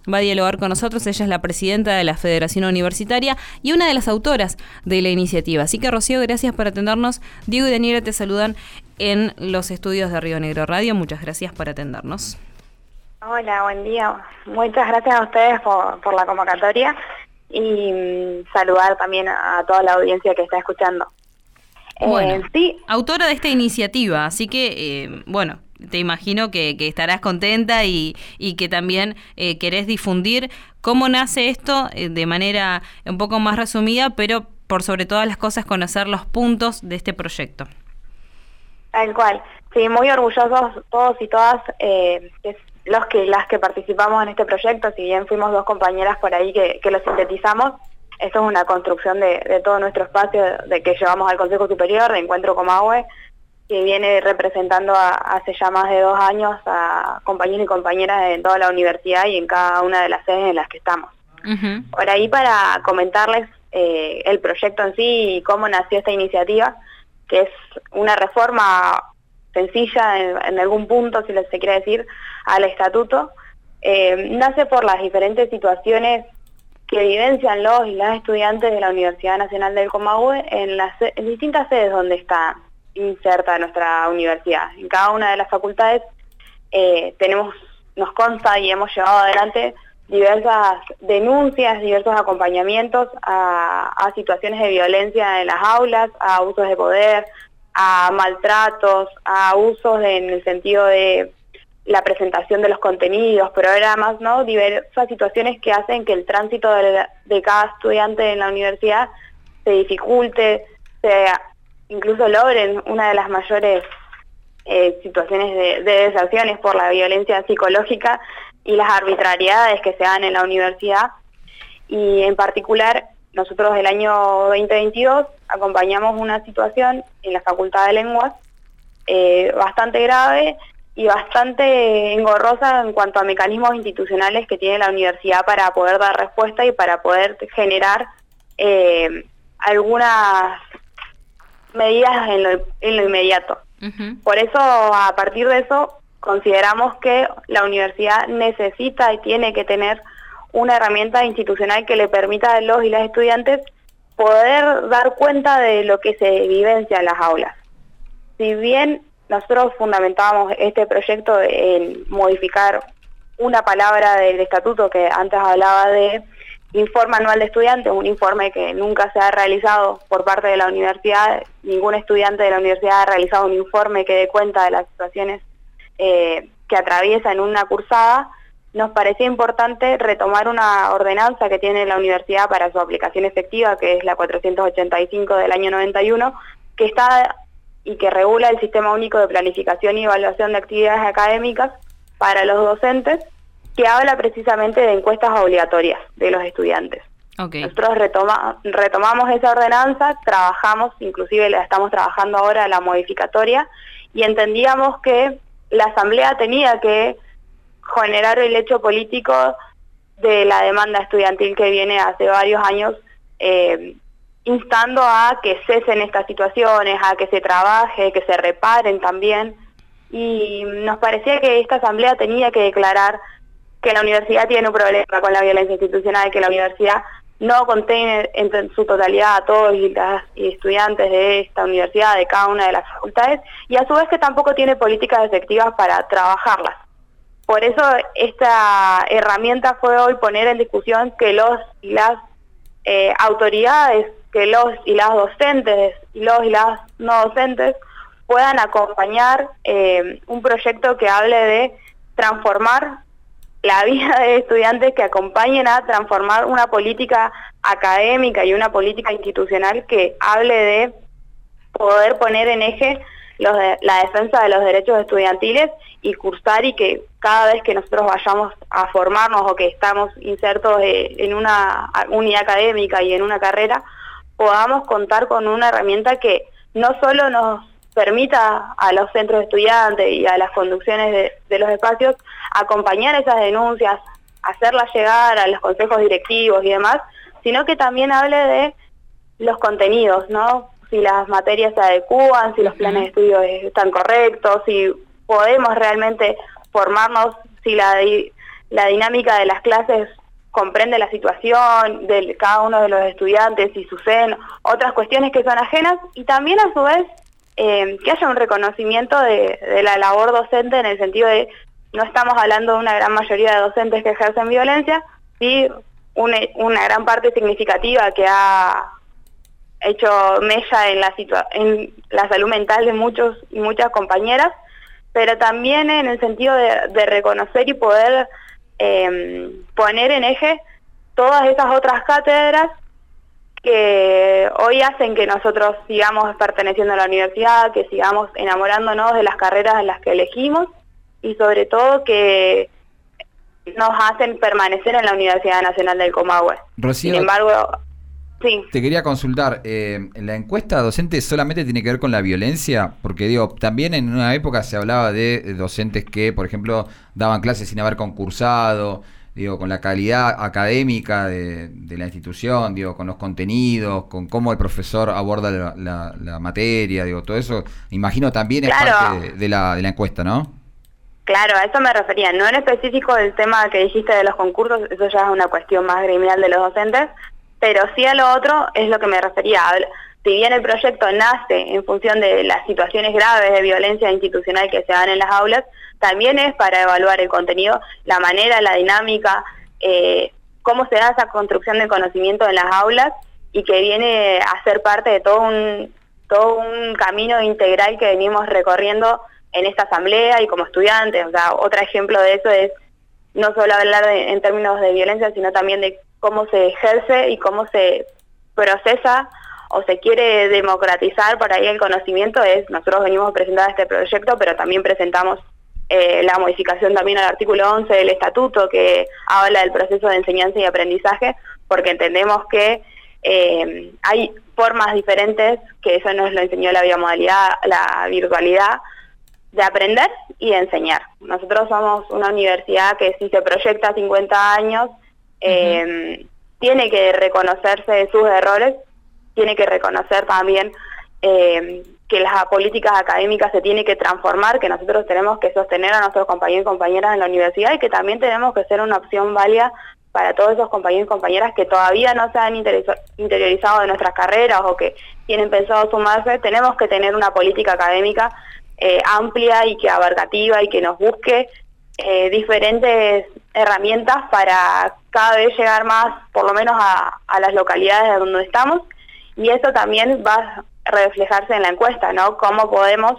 va a dialogar con nosotros. Ella es la presidenta de la Federación Universitaria y una de las autoras de la iniciativa. Así que, Rocío, gracias por atendernos. Diego y Daniela te saludan en los estudios de Río Negro Radio. Muchas gracias por atendernos. Hola, buen día. Muchas gracias a ustedes por la convocatoria y saludar también a toda la audiencia que está escuchando. Bueno, sí. Autora de esta iniciativa, así que, bueno, te imagino que estarás contenta y que también querés difundir cómo nace esto de manera un poco más resumida, pero por sobre todas las cosas conocer los puntos de este proyecto. Tal cual. Sí, muy orgullosos todos y todas las que participamos en este proyecto. Si bien fuimos dos compañeras por ahí que lo sintetizamos, esto es una construcción de todo nuestro espacio de que llevamos al Consejo Superior de Encuentro Comahue, que viene representando hace ya más de 2 años a compañeros y compañeras en toda la universidad y en cada una de las sedes en las que estamos. Uh-huh. Por ahí, para comentarles el proyecto en sí y cómo nació esta iniciativa, que es una reforma sencilla en algún punto, si se quiere decir, al estatuto. Nace por las diferentes situaciones que vivencian los y las estudiantes de la Universidad Nacional del Comahue en distintas sedes donde está inserta nuestra universidad. En cada una de las facultades nos consta y hemos llevado adelante diversas denuncias, diversos acompañamientos a situaciones de violencia en las aulas, a abusos de poder, a maltratos, a abusos en el sentido de la presentación de los contenidos, programas, ¿no? Diversas situaciones que hacen que el tránsito de cada estudiante en la universidad se dificulte, incluso logren una de las mayores situaciones de deserciones por la violencia psicológica y las arbitrariedades que se dan en la universidad. Y en particular, nosotros el año 2022 acompañamos una situación en la Facultad de Lenguas bastante grave y bastante engorrosa en cuanto a mecanismos institucionales que tiene la universidad para poder dar respuesta y para poder generar algunas medidas en lo inmediato. Uh-huh. Por eso, a partir de eso, consideramos que la universidad necesita y tiene que tener una herramienta institucional que le permita a los y las estudiantes poder dar cuenta de lo que se vivencia en las aulas. Si bien nosotros fundamentábamos este proyecto en modificar una palabra del estatuto que antes hablaba de informe anual de estudiantes, un informe que nunca se ha realizado por parte de la universidad, ningún estudiante de la universidad ha realizado un informe que dé cuenta de las situaciones que atraviesa en una cursada. Nos parecía importante retomar una ordenanza que tiene la universidad para su aplicación efectiva, que es la 485 del año 91, que está y que regula el Sistema Único de Planificación y Evaluación de Actividades Académicas para los docentes, que habla precisamente de encuestas obligatorias de los estudiantes. Okay. Nosotros retomamos esa ordenanza, trabajamos, inclusive la estamos trabajando ahora la modificatoria, y entendíamos que la Asamblea tenía que generar el hecho político de la demanda estudiantil que viene hace varios años instando a que cesen estas situaciones, a que se trabaje, que se reparen también, y nos parecía que esta Asamblea tenía que declarar que la universidad tiene un problema con la violencia institucional, que la universidad no contiene en su totalidad a todos y las estudiantes de esta universidad, de cada una de las facultades, y a su vez que tampoco tiene políticas efectivas para trabajarlas. Por eso esta herramienta fue hoy poner en discusión que los y las autoridades, que los y las docentes y los y las no docentes puedan acompañar un proyecto que hable de transformar la vida de estudiantes, que acompañen a transformar una política académica y una política institucional que hable de poder poner en eje la defensa de los derechos estudiantiles y cursar, y que cada vez que nosotros vayamos a formarnos o que estamos insertos en una unidad académica y en una carrera, podamos contar con una herramienta que no solo nos permita a los centros de estudiantes y a las conducciones de los espacios acompañar esas denuncias, hacerlas llegar a los consejos directivos y demás, sino que también hable de los contenidos, ¿no? Si las materias se adecúan, si los planes de estudio están correctos, si podemos realmente formarnos, si la dinámica de las clases comprende la situación de cada uno de los estudiantes y suceden otras cuestiones que son ajenas, y también a su vez que haya un reconocimiento de la labor docente, en el sentido de no estamos hablando de una gran mayoría de docentes que ejercen violencia, sí una gran parte significativa que ha hecho mella en la salud mental de muchos y muchas compañeras, pero también en el sentido de reconocer y poder poner en eje todas esas otras cátedras que hoy hacen que nosotros sigamos perteneciendo a la universidad, que sigamos enamorándonos de las carreras en las que elegimos, y sobre todo que nos hacen permanecer en la Universidad Nacional del Comahue. Rocío, sin embargo, sí. Te quería consultar, ¿la encuesta docente solamente tiene que ver con la violencia? Porque digo, también en una época se hablaba de docentes que, por ejemplo, daban clases sin haber concursado, digo, con la calidad académica de la institución, digo, con los contenidos, con cómo el profesor aborda la materia, digo, todo eso, imagino también es parte de la encuesta, ¿no? Claro, a eso me refería, no en específico el tema que dijiste de los concursos, eso ya es una cuestión más gremial de los docentes, pero sí a lo otro es lo que me refería. Si bien el proyecto nace en función de las situaciones graves de violencia institucional que se dan en las aulas, también es para evaluar el contenido, la manera, la dinámica, cómo se da esa construcción de conocimiento en las aulas, y que viene a ser parte de todo un camino integral que venimos recorriendo en esta asamblea y como estudiantes. O sea, otro ejemplo de eso es no solo hablar en términos de violencia, sino también de cómo se ejerce y cómo se procesa o se quiere democratizar por ahí el conocimiento. Nosotros venimos presentando este proyecto, pero también presentamos la modificación también al artículo 11 del estatuto, que habla del proceso de enseñanza y aprendizaje, porque entendemos que hay formas diferentes, que eso nos lo enseñó la biomodalidad, la virtualidad, de aprender y de enseñar. Nosotros somos una universidad que, si se proyecta a 50 años, tiene que reconocerse sus errores, tiene que reconocer también que las políticas académicas se tienen que transformar, que nosotros tenemos que sostener a nuestros compañeros y compañeras en la universidad, y que también tenemos que ser una opción válida para todos esos compañeros y compañeras que todavía no se han interiorizado de nuestras carreras o que tienen pensado sumarse. Tenemos que tener una política académica amplia y que abarcativa, y que nos busque diferentes herramientas para cada vez llegar más, por lo menos a las localidades donde estamos, y eso también va a reflejarse en la encuesta, ¿no? Cómo podemos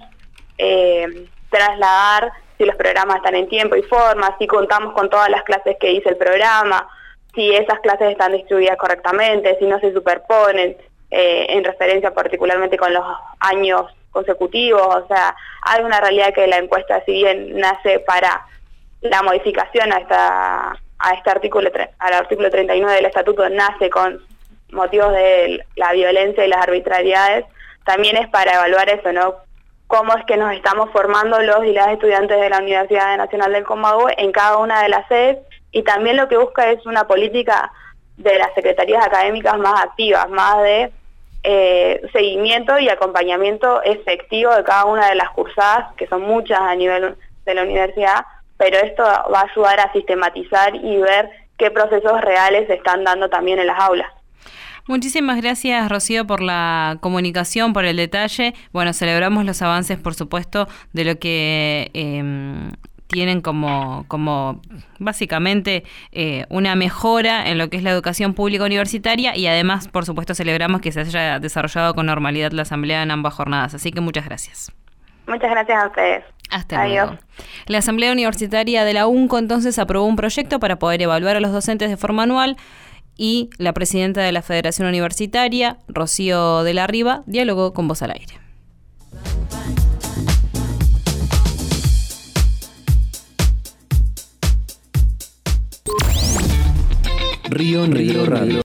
trasladar, si los programas están en tiempo y forma, si contamos con todas las clases que dice el programa, si esas clases están distribuidas correctamente, si no se superponen, en referencia particularmente con los años consecutivos. O sea, hay una realidad que la encuesta, si bien nace para la modificación a este artículo, al artículo 39 del estatuto, nace con motivos de la violencia y las arbitrariedades, también es para evaluar eso, ¿no? Cómo es que nos estamos formando los y las estudiantes de la Universidad Nacional del Comahue en cada una de las sedes, y también lo que busca es una política de las secretarías académicas más activas, más de seguimiento y acompañamiento efectivo de cada una de las cursadas, que son muchas a nivel de la universidad, pero esto va a ayudar a sistematizar y ver qué procesos reales se están dando también en las aulas. Muchísimas gracias, Rocío, por la comunicación, por el detalle. Bueno, celebramos los avances, por supuesto, de lo que tienen como básicamente una mejora en lo que es la educación pública universitaria, y además, por supuesto, celebramos que se haya desarrollado con normalidad la asamblea en ambas jornadas. Así que muchas gracias. Muchas gracias a ustedes. Hasta luego. La Asamblea Universitaria de la UNCO entonces aprobó un proyecto para poder evaluar a los docentes de forma anual, y la presidenta de la Federación Universitaria, Rocío de la Riva, dialogó con Voz al Aire. Río Radio.